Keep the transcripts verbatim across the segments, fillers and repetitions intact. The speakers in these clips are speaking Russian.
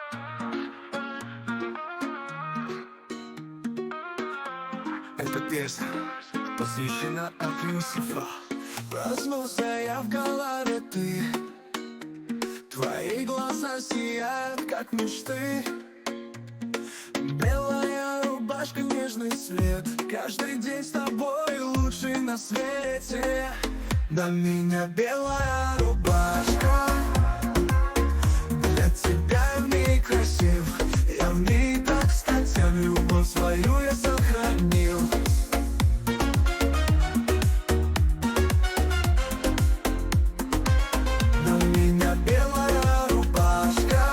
Эта песня посвящена от Юсифа. Проснулся я в голове ты, твои глаза сияют, как мечты. Белая рубашка, нежный свет, каждый день с тобой лучший на свете. На меня белая рубашка, для тебя в ней красив. Я в ней так кстати, любовь свою я сохранил. На меня белая рубашка,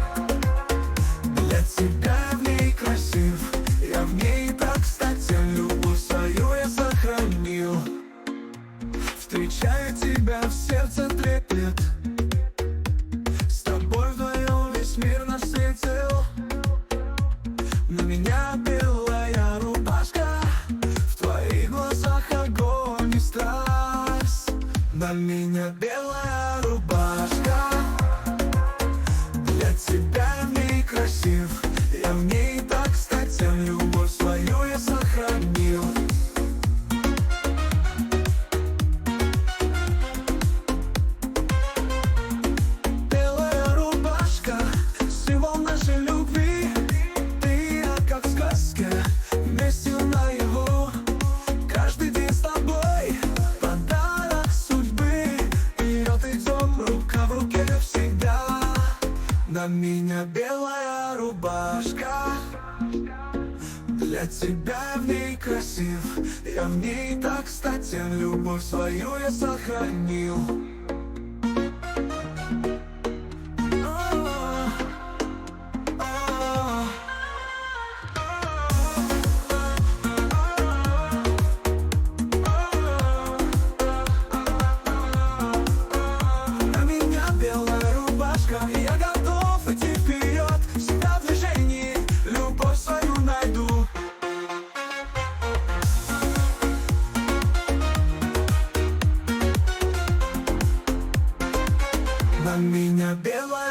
для тебя в ней красив. Я в ней так кстати, любовь свою я сохранил. Встречаю тебя, в сердце трепет, с тобой вдвоем весь мир насытил. На меня белая рубашка, в твоих глазах огонь и страсть. На меня белая рубашка, для тебя в ней красив. Я в ней так кстати, любовь свою я сохранил. На меня белая рубашка, для тебя в ней красив. Я в ней так кстати, любовь свою я сохранил. На меня белая рубашка, и я готов идти вперед, всегда в движении, любовь свою найду. На меня белая